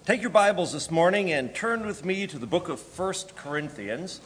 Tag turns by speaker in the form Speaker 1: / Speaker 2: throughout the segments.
Speaker 1: Take your Bibles this morning and turn with me to the book of 1 Corinthians.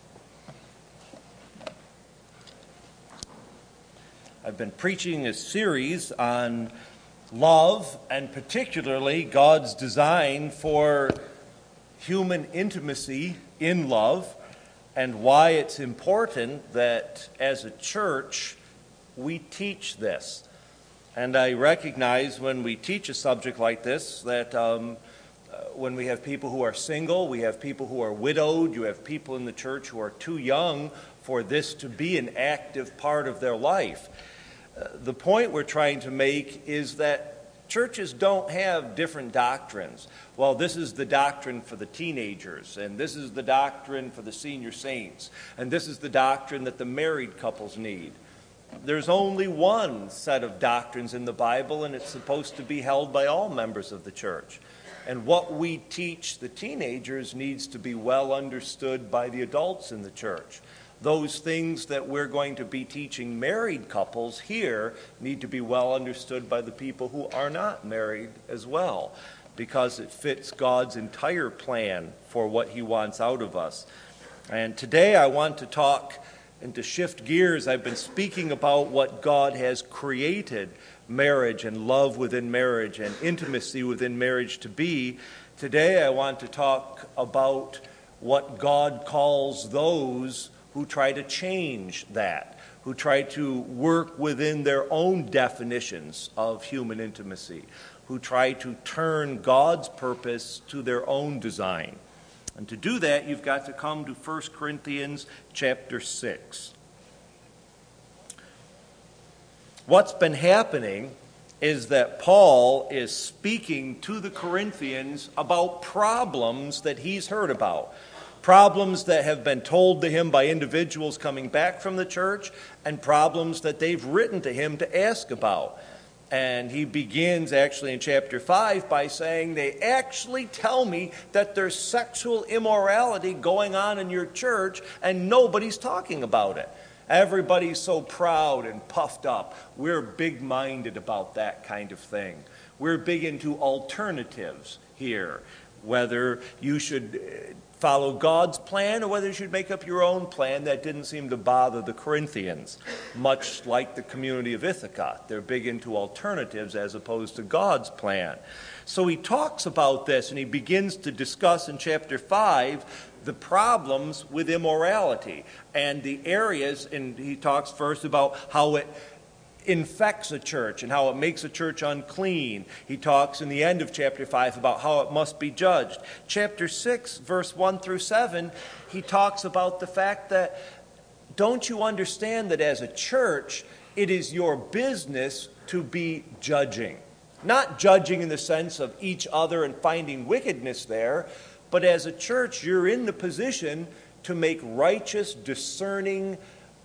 Speaker 1: I've been preaching a series on love, and particularly God's design for human intimacy in love, and why it's important that as a church we teach this. And I recognize when we teach a subject like this that when we have people who are single, we have people who are widowed, you have people in the church who are too young for this to be an active part of their life. The point we're trying to make is that churches don't have different doctrines. Well, this is the doctrine for the teenagers, and this is the doctrine for the senior saints, and this is the doctrine that the married couples need. There's only one set of doctrines in the Bible, and it's supposed to be held by all members of the church. And what we teach the teenagers needs to be well understood by the adults in the church. Those things that we're going to be teaching married couples here need to be well understood by the people who are not married as well, because it fits God's entire plan for what He wants out of us. And today I want to talk and to shift gears. I've been speaking about what God has created marriage and love within marriage and intimacy within marriage to be. Today I want to talk about what God calls those who try to change that, who try to work within their own definitions of human intimacy, who try to turn God's purpose to their own design. And to do that, you've got to come to 1 Corinthians chapter 6. What's been happening is that Paul is speaking to the Corinthians about problems that he's heard about. Problems that have been told to him by individuals coming back from the church, and problems that they've written to him to ask about. And he begins actually in chapter 5 by saying, they actually tell me that there's sexual immorality going on in your church and nobody's talking about it. Everybody's so proud and puffed up. We're big-minded about that kind of thing. We're big into alternatives here, whether you should follow God's plan or whether you should make up your own plan. That didn't seem to bother the Corinthians, much like the community of Ithaca. They're big into alternatives as opposed to God's plan. So he talks about this, and he begins to discuss in chapter 5 the problems with immorality and the areas, and he talks first about how it infects a church and how it makes a church unclean. He talks in the end of chapter 5 about how it must be judged. Chapter 6, verse 1 through 7, he talks about the fact that, don't you understand that as a church, it is your business to be judging? Not judging in the sense of each other and finding wickedness there, but as a church, you're in the position to make righteous, discerning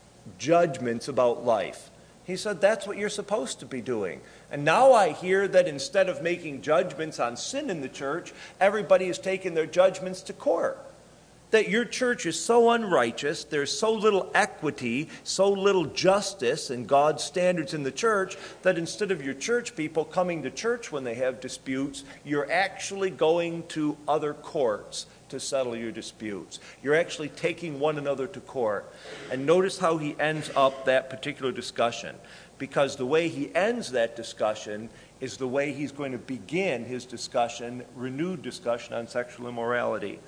Speaker 1: judgments about life. He said that's what you're supposed to be doing. And now I hear that instead of making judgments on sin in the church, everybody is taking their judgments to court. That your church is so unrighteous, there's so little equity, so little justice and God's standards in the church, that instead of your church people coming to church when they have disputes, you're actually going to other courts to settle your disputes. You're actually taking one another to court. And notice how he ends up that particular discussion, because the way he ends that discussion is the way he's going to begin his discussion, renewed discussion on sexual immorality.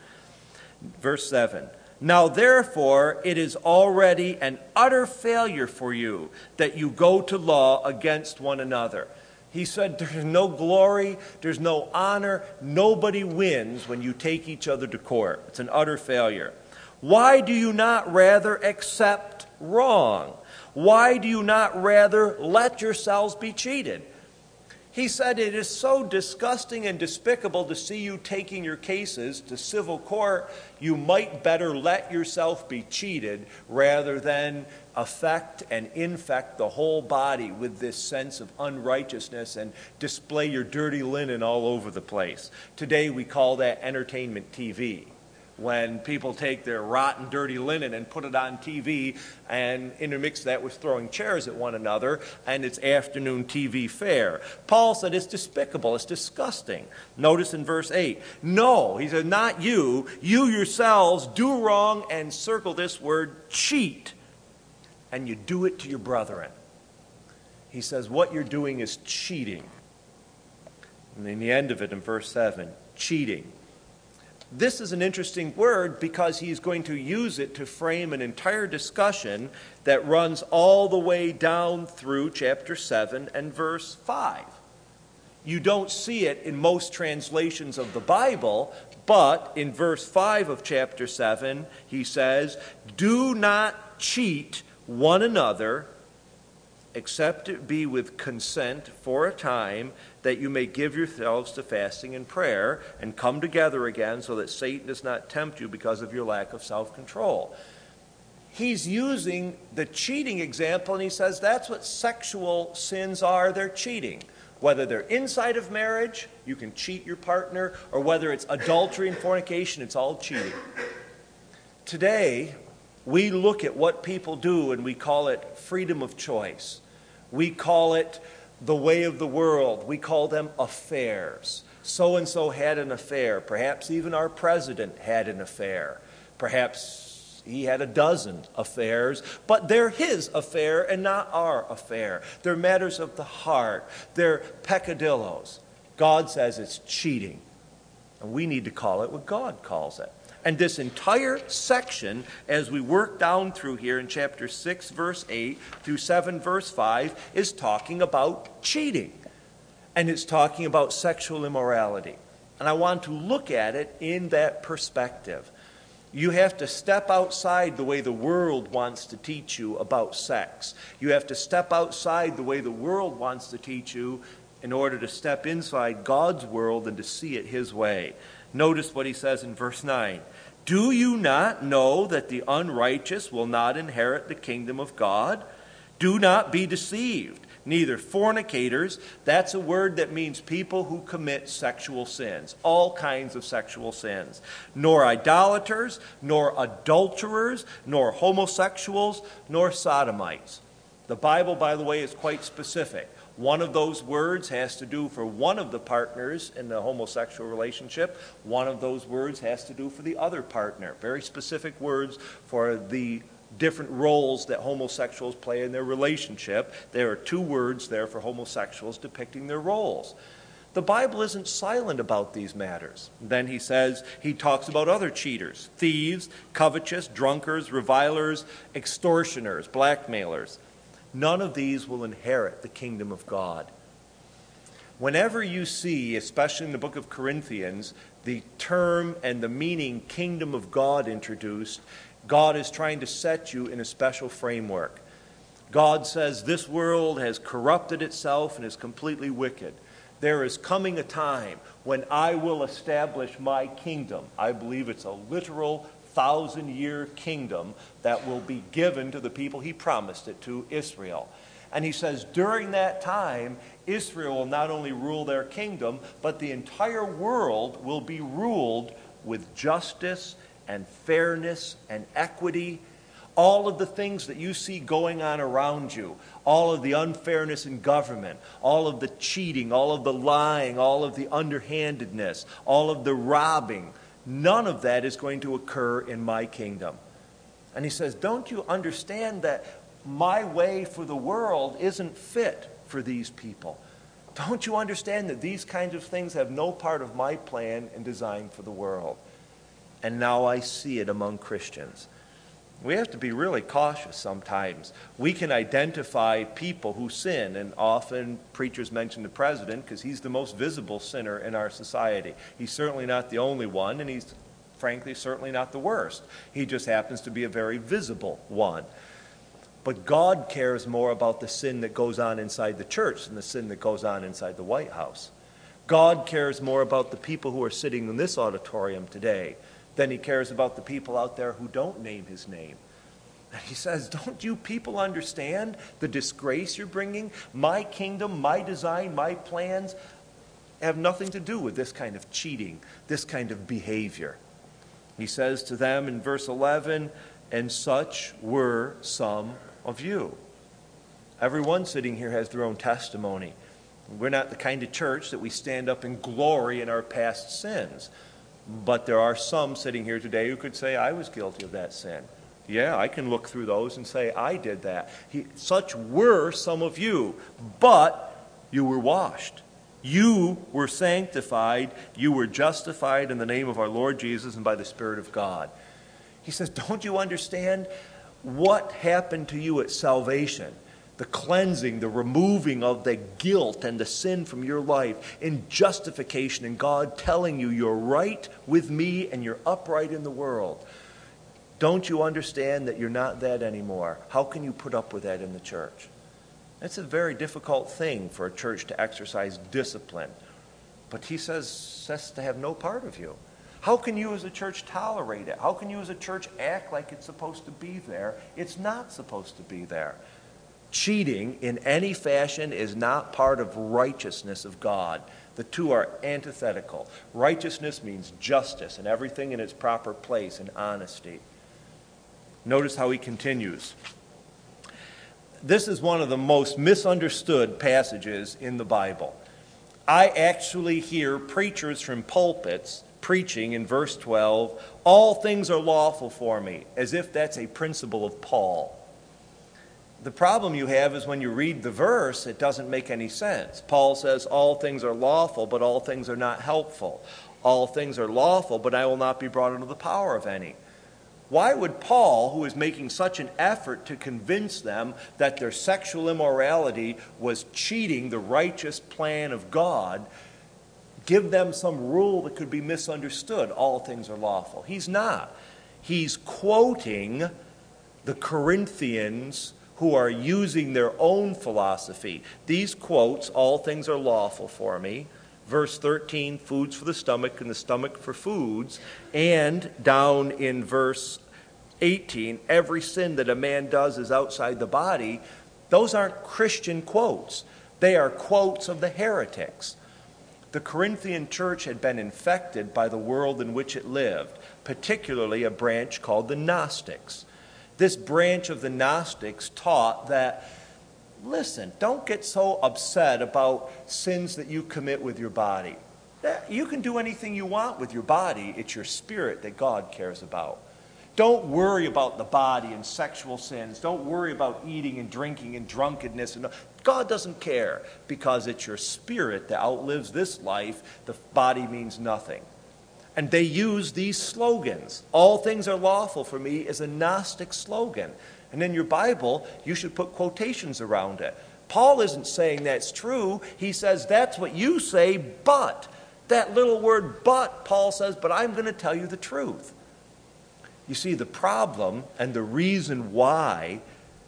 Speaker 1: Verse 7, now therefore it is already an utter failure for you that you go to law against one another. He said there's no glory, there's no honor, nobody wins when you take each other to court. It's an utter failure. Why do you not rather accept wrong? Why do you not rather let yourselves be cheated? He said it is so disgusting and despicable to see you taking your cases to civil court. You might better let yourself be cheated rather than affect and infect the whole body with this sense of unrighteousness and display your dirty linen all over the place. Today we call that entertainment TV. when people take their rotten, dirty linen and put it on TV and intermix that with throwing chairs at one another, and it's afternoon TV fare. Paul said it's despicable, it's disgusting. Notice in verse 8, no, he said, not you, you yourselves do wrong, and circle this word, cheat, and you do it to your brethren. He says what you're doing is cheating. And in the end of it, in verse 7, cheating. This is an interesting word because he's going to use it to frame an entire discussion that runs all the way down through chapter 7 and verse 5. You don't see it in most translations of the Bible, but in verse 5 of chapter 7, he says, do not cheat one another, except it be with consent for a time, that you may give yourselves to fasting and prayer, and come together again, so that Satan does not tempt you because of your lack of self-control. He's using the cheating example, and he says that's what sexual sins are. They're cheating. Whether they're inside of marriage, you can cheat your partner, or whether it's adultery and fornication, it's all cheating. Today, we look at what people do and we call it freedom of choice. We call it the way of the world. We call them affairs. So-and-so had an affair. Perhaps even our president had an affair. Perhaps he had a dozen affairs, but they're his affair and not our affair. They're matters of the heart. They're peccadillos. God says it's cheating, and we need to call it what God calls it. And this entire section, as we work down through here in chapter 6, verse 8 through 7, verse 5, is talking about cheating. And it's talking about sexual immorality. And I want to look at it in that perspective. You have to step outside the way the world wants to teach you about sex. You have to step outside the way the world wants to teach you in order to step inside God's world and to see it His way. Notice what he says in verse 9. Do you not know that the unrighteous will not inherit the kingdom of God? Do not be deceived. Neither fornicators, that's a word that means people who commit sexual sins, all kinds of sexual sins, nor idolaters, nor adulterers, nor homosexuals, nor sodomites. The Bible, by the way, is quite specific. One of those words has to do for one of the partners in the homosexual relationship. One of those words has to do for the other partner. Very specific words for the different roles that homosexuals play in their relationship. There are two words there for homosexuals depicting their roles. The Bible isn't silent about these matters. Then he talks about other cheaters, thieves, covetous, drunkards, revilers, extortioners, blackmailers. None of these will inherit the kingdom of God. Whenever you see, especially in the book of Corinthians, the term and the meaning kingdom of God introduced, God is trying to set you in a special framework. God says this world has corrupted itself and is completely wicked. There is coming a time when I will establish my kingdom. I believe it's a literal 1,000-year kingdom that will be given to the people he promised it to, Israel. And he says during that time, Israel will not only rule their kingdom, but the entire world will be ruled with justice and fairness and equity. All of the things that you see going on around you, all of the unfairness in government, all of the cheating, all of the lying, all of the underhandedness, all of the robbing, none of that is going to occur in my kingdom. And he says, don't you understand that my way for the world isn't fit for these people? Don't you understand that these kinds of things have no part of my plan and design for the world? And now I see it among Christians. We have to be really cautious sometimes. We can identify people who sin, and often preachers mention the president because he's the most visible sinner in our society. He's certainly not the only one, and he's frankly certainly not the worst. He just happens to be a very visible one. But God cares more about the sin that goes on inside the church than the sin that goes on inside the White House. God cares more about the people who are sitting in this auditorium today than he cares about the people out there who don't name his name. And he says, don't you people understand the disgrace you're bringing? My kingdom, my design, my plans have nothing to do with this kind of cheating, this kind of behavior. He says to them in verse 11, and such were some of you. Everyone sitting here has their own testimony. We're not the kind of church that we stand up and glory in our past sins. But there are some sitting here today who could say, I was guilty of that sin. Yeah, I can look through those and say, I did that. Such were some of you, but you were washed. You were sanctified. You were justified in the name of our Lord Jesus and by the Spirit of God. He says, don't you understand what happened to you at salvation? The cleansing, the removing of the guilt and the sin from your life, in justification, and God telling you you're right with me and you're upright in the world. Don't you understand that you're not that anymore? How can you put up with that in the church? That's a very difficult thing for a church to exercise discipline. But he says that's to have no part of you. How can you as a church tolerate it? How can you as a church act like it's supposed to be there? It's not supposed to be there. Cheating in any fashion is not part of righteousness of God. The two are antithetical. Righteousness means justice and everything in its proper place and honesty. Notice how he continues. This is one of the most misunderstood passages in the Bible. I actually hear preachers from pulpits preaching in verse 12, all things are lawful for me, as if that's a principle of Paul. The problem you have is when you read the verse, it doesn't make any sense. Paul says all things are lawful, but all things are not helpful. All things are lawful, but I will not be brought under the power of any. Why would Paul, who is making such an effort to convince them that their sexual immorality was cheating the righteous plan of God, give them some rule that could be misunderstood? All things are lawful. He's not. He's quoting the Corinthians who are using their own philosophy. These quotes, all things are lawful for me. Verse 13, foods for the stomach and the stomach for foods. And down in verse 18, every sin that a man does is outside the body. Those aren't Christian quotes. They are quotes of the heretics. The Corinthian church had been infected by the world in which it lived, particularly a branch called the Gnostics. This branch of the Gnostics taught that, listen, don't get so upset about sins that you commit with your body. You can do anything you want with your body. It's your spirit that God cares about. Don't worry about the body and sexual sins. Don't worry about eating and drinking and drunkenness. God doesn't care because it's your spirit that outlives this life. The body means nothing. And they use these slogans. All things are lawful for me is a Gnostic slogan. And in your Bible, you should put quotations around it. Paul isn't saying that's true. He says that's what you say, but. That little word but, Paul says, but I'm going to tell you the truth. You see, the problem and the reason why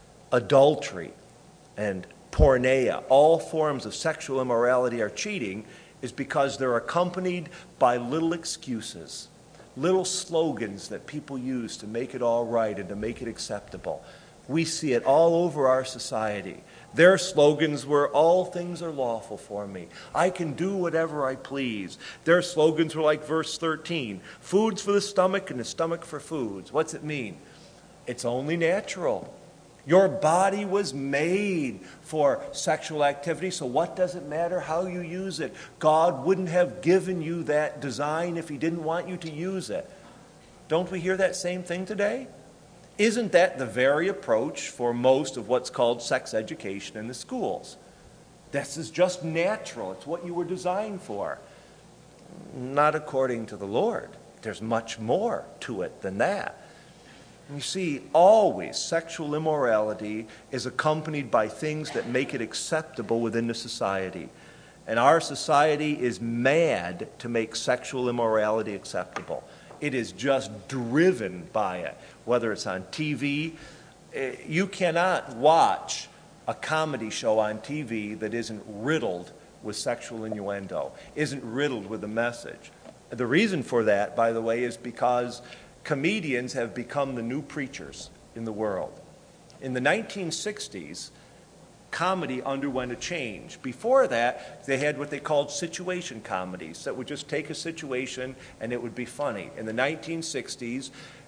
Speaker 1: adultery and porneia, all forms of sexual immorality, are cheating is because they're accompanied by little excuses, little slogans that people use to make it all right and to make it acceptable. We see it all over our society. Their slogans were, all things are lawful for me. I can do whatever I please. Their slogans were like verse 13, foods for the stomach and the stomach for foods. What's it mean? It's only natural. Your body was made for sexual activity, so what does it matter how you use it? God wouldn't have given you that design if he didn't want you to use it. Don't we hear that same thing today? Isn't that the very approach for most of what's called sex education in the schools? This is just natural. It's what you were designed for. Not according to the Lord. There's much more to it than that. You see, always sexual immorality is accompanied by things that make it acceptable within the society. And our society is mad to make sexual immorality acceptable. It is just driven by it, whether it's on TV. You cannot watch a comedy show on TV that isn't riddled with sexual innuendo, isn't riddled with a message. The reason for that, by the way, is because comedians have become the new preachers in the world. In the 1960s, comedy underwent a change. Before that, they had what they called situation comedies that would just take a situation and it would be funny. In the 1960s,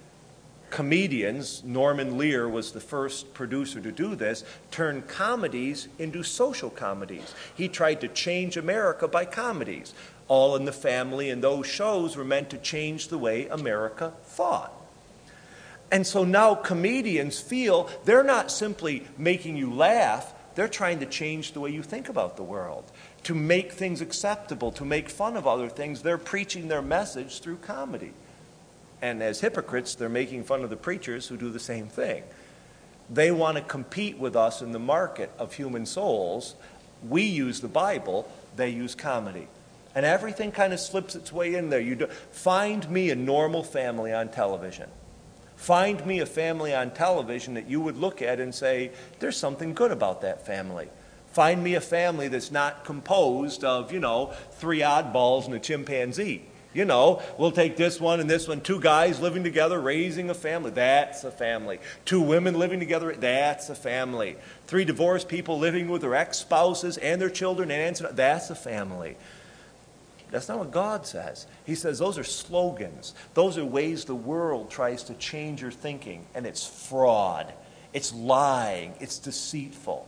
Speaker 1: comedians, Norman Lear was the first producer to do this, turned comedies into social comedies. He tried to change America by comedies. All in the Family and those shows were meant to change the way America thought. And so now comedians feel they're not simply making you laugh, they're trying to change the way you think about the world, to make things acceptable, to make fun of other things. They're preaching their message through comedy. And as hypocrites, they're making fun of the preachers who do the same thing. They want to compete with us in the market of human souls. We use the Bible, they use comedy. And everything kind of slips its way in there. Find me a normal family on television. Find me a family on television that you would look at and say, there's something good about that family. Find me a family that's not composed of, 3 oddballs and a chimpanzee. We'll take this one and this one, 2 guys living together, raising a family. That's a family. 2 women living together. That's a family. 3 divorced people living with their ex-spouses and their children. That's a family. That's not what God says. He says those are slogans. Those are ways the world tries to change your thinking. And it's fraud. It's lying. It's deceitful.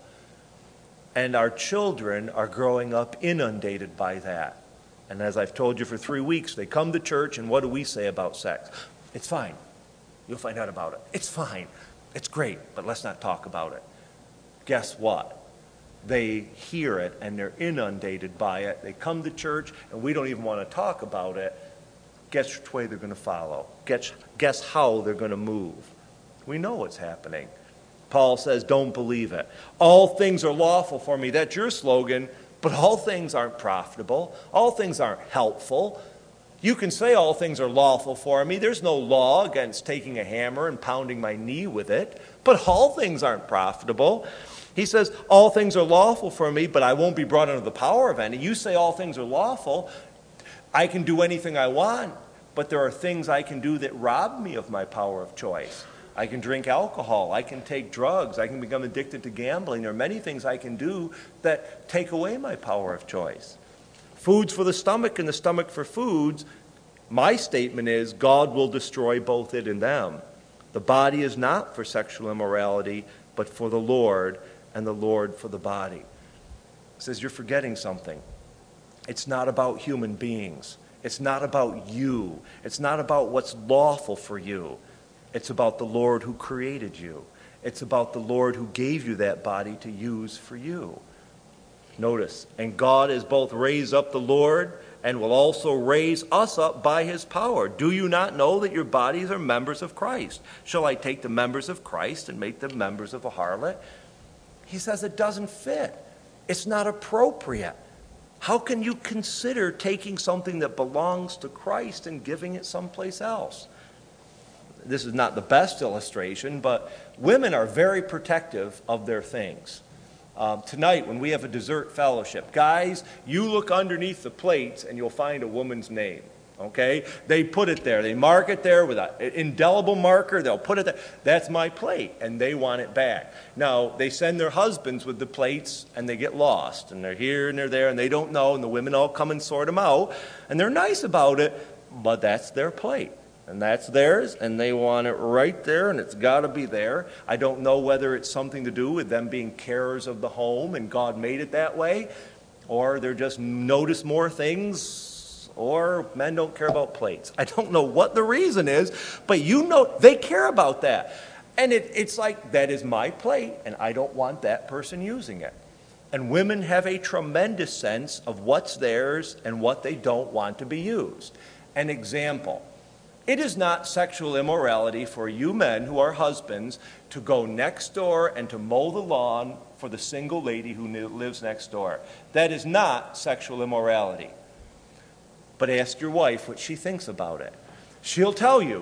Speaker 1: And our children are growing up inundated by that. And as I've told you for 3 weeks, they come to church and what do we say about sex? It's fine. You'll find out about it. It's fine. It's great, but let's not talk about it. Guess what? They hear it and they're inundated by it. They come to church and we don't even want to talk about it. Guess which way they're going to follow. Guess how they're going to move. We know what's happening. Paul says, don't believe it. All things are lawful for me. That's your slogan, but all things aren't profitable. All things aren't helpful. You can say all things are lawful for me. There's no law against taking a hammer and pounding my knee with it, but all things aren't profitable. He says, all things are lawful for me, but I won't be brought under the power of any. You say all things are lawful. I can do anything I want, but there are things I can do that rob me of my power of choice. I can drink alcohol. I can take drugs. I can become addicted to gambling. There are many things I can do that take away my power of choice. Food's for the stomach and the stomach for foods. My statement is God will destroy both it and them. The body is not for sexual immorality, but for the Lord, and the Lord for the body. He says, you're forgetting something. It's not about human beings. It's not about you. It's not about what's lawful for you. It's about the Lord who created you. It's about the Lord who gave you that body to use for you. Notice, and God has both raised up the Lord and will also raise us up by his power. Do you not know that your bodies are members of Christ? Shall I take the members of Christ and make them members of a harlot? He says it doesn't fit. It's not appropriate. How can you consider taking something that belongs to Christ and giving it someplace else? This is not the best illustration, but women are very protective of their things. Tonight, when we have a dessert fellowship, guys, you look underneath the plates and you'll find a woman's name. Okay? They put it there. They mark it there with an indelible marker. They'll put it there. That's my plate, and they want it back. Now, they send their husbands with the plates, and they get lost. And they're here and they're there, and they don't know, and the women all come and sort them out. And they're nice about it, but that's their plate. And that's theirs, and they want it right there, and it's got to be there. I don't know whether it's something to do with them being carers of the home, and God made it that way, or they're just notice more things, or men don't care about plates. I don't know what the reason is, but they care about that. And it's like, that is my plate, and I don't want that person using it. And women have a tremendous sense of what's theirs and what they don't want to be used. An example. It is not sexual immorality for you men who are husbands to go next door and to mow the lawn for the single lady who lives next door. That is not sexual immorality. But ask your wife what she thinks about it. She'll tell you,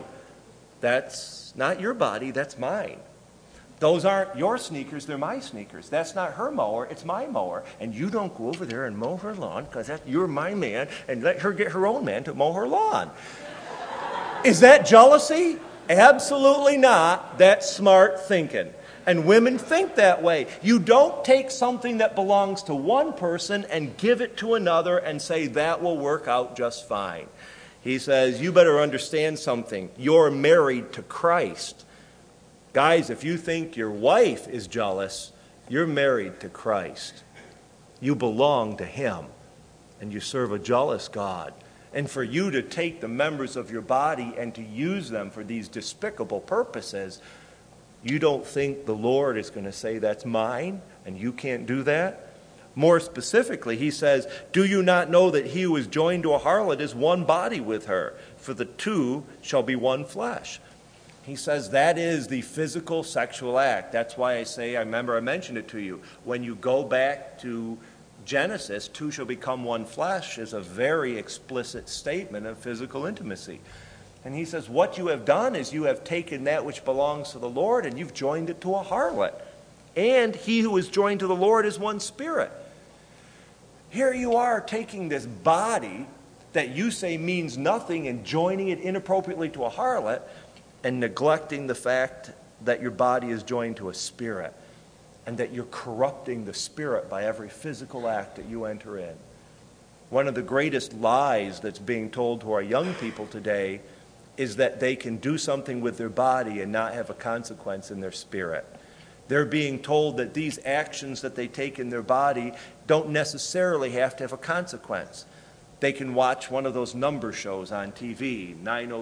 Speaker 1: that's not your body, that's mine. Those aren't your sneakers, they're my sneakers. That's not her mower, it's my mower. And you don't go over there and mow her lawn because you're my man, and let her get her own man to mow her lawn. Is that jealousy? Absolutely not. That's smart thinking. And women think that way. You don't take something that belongs to one person and give it to another and say that will work out just fine. He says, you better understand something. You're married to Christ. Guys, if you think your wife is jealous, you're married to Christ. You belong to Him, and you serve a jealous God. And for you to take the members of your body and to use them for these despicable purposes, you don't think the Lord is going to say, that's mine, and you can't do that? More specifically, he says, do you not know that he who is joined to a harlot is one body with her? For the two shall be one flesh. He says that is the physical sexual act. That's why I say, I remember I mentioned it to you. When you go back to Genesis, two shall become one flesh is a very explicit statement of physical intimacy. And he says, what you have done is you have taken that which belongs to the Lord and you've joined it to a harlot. And he who is joined to the Lord is one spirit. Here you are taking this body that you say means nothing and joining it inappropriately to a harlot and neglecting the fact that your body is joined to a spirit and that you're corrupting the spirit by every physical act that you enter in. One of the greatest lies that's being told to our young people today is that they can do something with their body and not have a consequence in their spirit. They're being told that these actions that they take in their body don't necessarily have to have a consequence. They can watch one of those number shows on TV,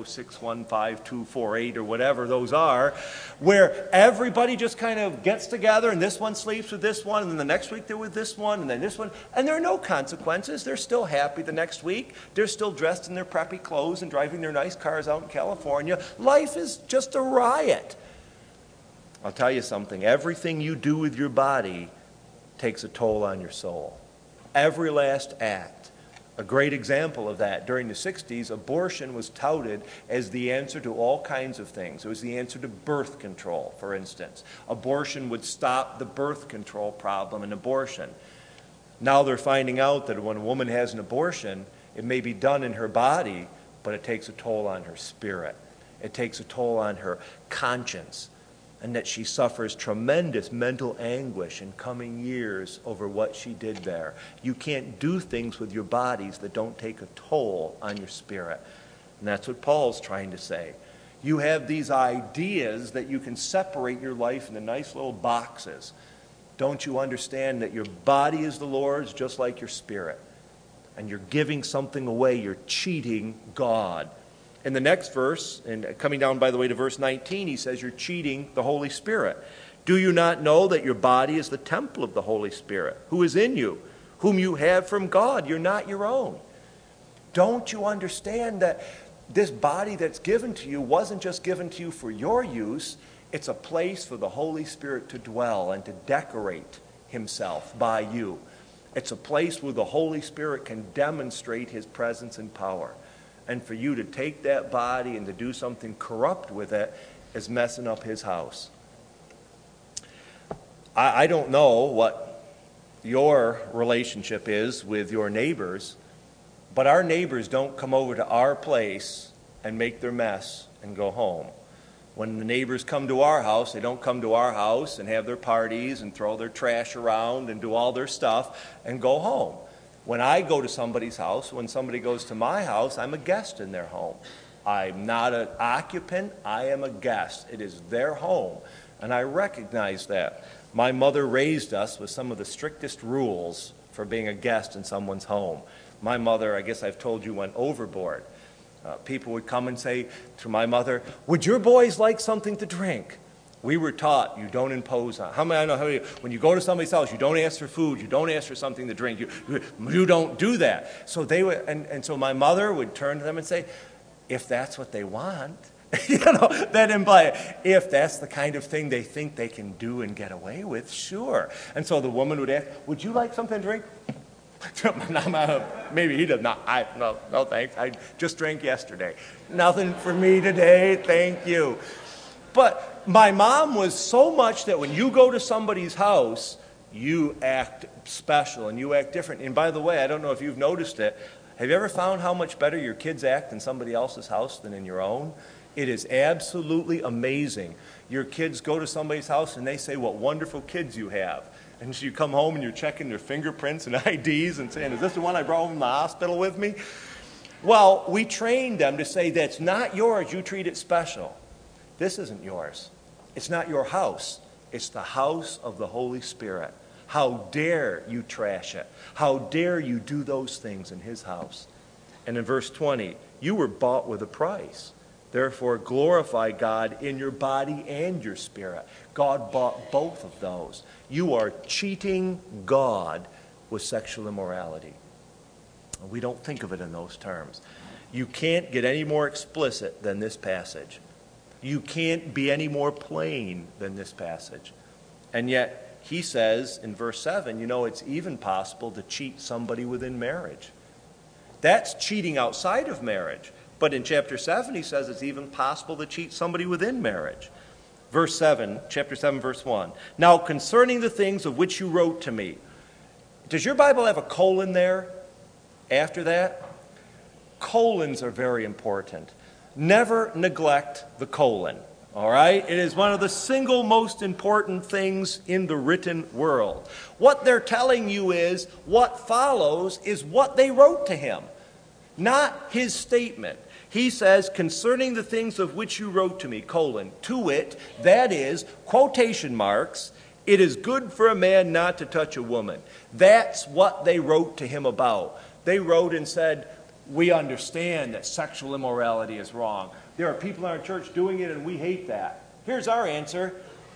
Speaker 1: 90615-248 or whatever those are, where everybody just kind of gets together and this one sleeps with this one and then the next week they're with this one and then this one. And there are no consequences. They're still happy the next week. They're still dressed in their preppy clothes and driving their nice cars out in California. Life is just a riot. I'll tell you something. Everything you do with your body takes a toll on your soul. Every last act. A great example of that, during the 60s, abortion was touted as the answer to all kinds of things. It was the answer to birth control, for instance. Abortion would stop the birth control problem in abortion. Now they're finding out that when a woman has an abortion, it may be done in her body, but it takes a toll on her spirit. It takes a toll on her conscience. And that she suffers tremendous mental anguish in coming years over what she did there. You can't do things with your bodies that don't take a toll on your spirit. And that's what Paul's trying to say. You have these ideas that you can separate your life into nice little boxes. Don't you understand that your body is the Lord's just like your spirit? And you're giving something away. You're cheating God. In the next verse, and coming down, by the way, to verse 19, he says you're cheating the Holy Spirit. Do you not know that your body is the temple of the Holy Spirit, who is in you, whom you have from God? You're not your own. Don't you understand that this body that's given to you wasn't just given to you for your use? It's a place for the Holy Spirit to dwell and to decorate himself by you. It's a place where the Holy Spirit can demonstrate his presence and power. And for you to take that body and to do something corrupt with it is messing up his house. I don't know what your relationship is with your neighbors, but our neighbors don't come over to our place and make their mess and go home. When the neighbors come to our house, they don't come to our house and have their parties and throw their trash around and do all their stuff and go home. When I go to somebody's house, when somebody goes to my house, I'm a guest in their home. I'm not an occupant, I am a guest. It is their home, and I recognize that. My mother raised us with some of the strictest rules for being a guest in someone's home. My mother, I guess I've told you, went overboard. People would come and say to my mother, would your boys like something to drink? We were taught you don't impose on. When you go to somebody's house, you don't ask for food, you don't ask for something to drink. You don't do that. So they would, and so my mother would turn to them and say, if that's what they want, that implies if that's the kind of thing they think they can do and get away with, sure. And so the woman would ask, would you like something to drink? Maybe he does not. No, thanks. I just drank yesterday. Nothing for me today, thank you. But my mom was so much that when you go to somebody's house, you act special and you act different. And by the way, I don't know if you've noticed it. Have you ever found how much better your kids act in somebody else's house than in your own? It is absolutely amazing. Your kids go to somebody's house and they say what wonderful kids you have. And you come home and you're checking their fingerprints and IDs and saying, is this the one I brought from the hospital with me? Well, we trained them to say, that's not yours, you treat it special. This isn't yours. It's not your house. It's the house of the Holy Spirit. How dare you trash it? How dare you do those things in his house? And in verse 20, you were bought with a price. Therefore, glorify God in your body and your spirit. God bought both of those. You are cheating God with sexual immorality. We don't think of it in those terms. You can't get any more explicit than this passage. You can't be any more plain than this passage. And yet, he says in verse 7, it's even possible to cheat somebody within marriage. That's cheating outside of marriage. But in chapter 7, he says it's even possible to cheat somebody within marriage. Verse 7, chapter 7, verse 1. Now, concerning the things of which you wrote to me. Does your Bible have a colon there after that? Colons are very important. Never neglect the colon. All right? It is one of the single most important things in the written world. What they're telling you is what follows is what they wrote to him, not his statement. He says, concerning the things of which you wrote to me, colon, to wit, that is, quotation marks, it is good for a man not to touch a woman. That's what they wrote to him about. They wrote and said, we understand that sexual immorality is wrong. There are people in our church doing it and we hate that. Here's our answer.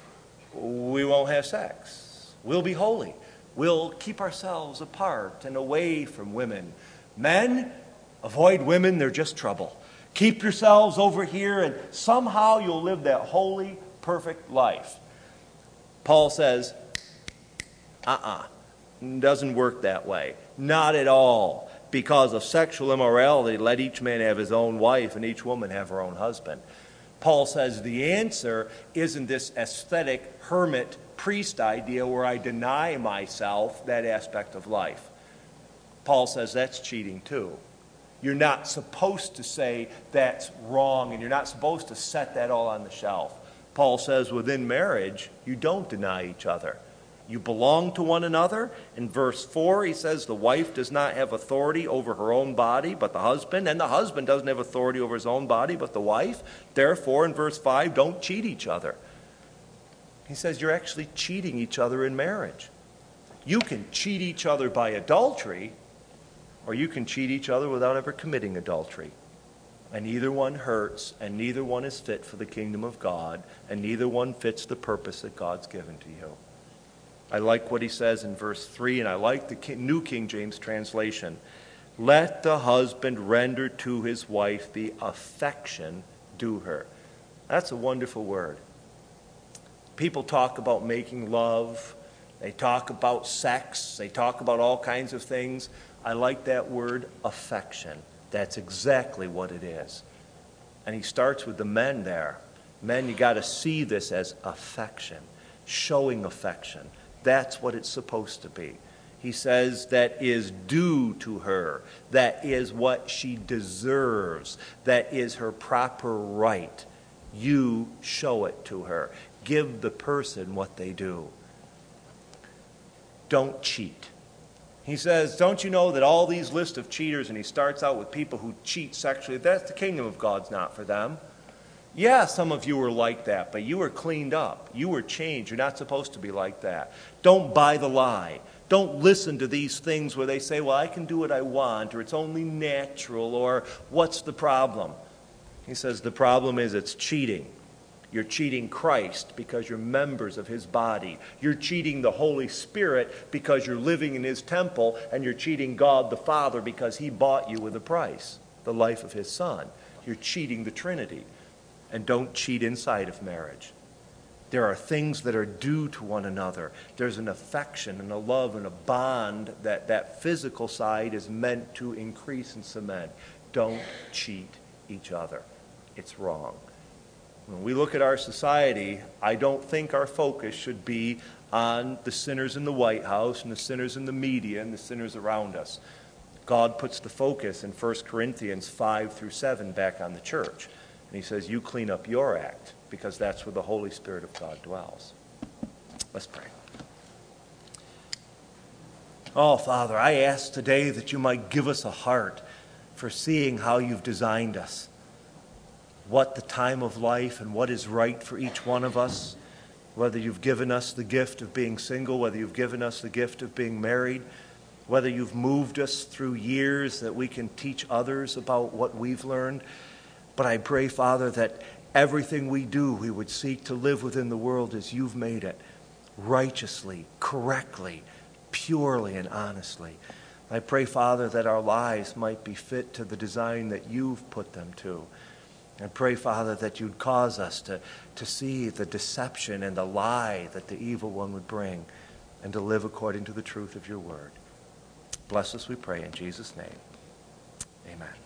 Speaker 1: We won't have sex. We'll be holy. We'll keep ourselves apart and away from women. Men, avoid women, they're just trouble. Keep yourselves over here and somehow you'll live that holy, perfect life. Paul says, doesn't work that way. Not at all. Because of sexual immorality, let each man have his own wife and each woman have her own husband. Paul says the answer isn't this aesthetic hermit priest idea where I deny myself that aspect of life. Paul says that's cheating too. You're not supposed to say that's wrong, and you're not supposed to set that all on the shelf. Paul says within marriage, you don't deny each other. You belong to one another. In verse 4, he says the wife does not have authority over her own body, but the husband, and the husband doesn't have authority over his own body, but the wife. Therefore, in verse 5, don't cheat each other. He says you're actually cheating each other in marriage. You can cheat each other by adultery, or you can cheat each other without ever committing adultery. And neither one hurts, and neither one is fit for the kingdom of God, and neither one fits the purpose that God's given to you. I like what he says in verse 3, and I like the New King James translation. Let the husband render to his wife the affection due her. That's a wonderful word. People talk about making love. They talk about sex. They talk about all kinds of things. I like that word, affection. That's exactly what it is. And he starts with the men there. Men, you got to see this as affection, showing affection. That's what it's supposed to be. He says that is due to her. That is what she deserves. That is her proper right. You show it to her. Give the person what they do. Don't cheat. He says, don't you know that all these lists of cheaters, and he starts out with people who cheat sexually, that's the kingdom of God's not for them. Yeah, some of you were like that, but you were cleaned up. You were changed. You're not supposed to be like that. Don't buy the lie. Don't listen to these things where they say, well, I can do what I want, or it's only natural, or what's the problem? He says the problem is it's cheating. You're cheating Christ because you're members of his body. You're cheating the Holy Spirit because you're living in his temple, and you're cheating God the Father because he bought you with a price, the life of his Son. You're cheating the Trinity. And don't cheat inside of marriage. There are things that are due to one another. There's an affection and a love and a bond that physical side is meant to increase and cement. Don't cheat each other. It's wrong. When we look at our society, I don't think our focus should be on the sinners in the White House and the sinners in the media and the sinners around us. God puts the focus in 1 Corinthians 5 through 7 back on the church. And he says, you clean up your act, because that's where the Holy Spirit of God dwells. Let's pray. Oh, Father, I ask today that you might give us a heart for seeing how you've designed us, what the time of life and what is right for each one of us, whether you've given us the gift of being single, whether you've given us the gift of being married, whether you've moved us through years that we can teach others about what we've learned. But I pray, Father, that everything we do, we would seek to live within the world as you've made it, righteously, correctly, purely, and honestly. I pray, Father, that our lives might be fit to the design that you've put them to. I pray, Father, that you'd cause us to see the deception and the lie that the evil one would bring, and to live according to the truth of your word. Bless us, we pray, in Jesus' name. Amen.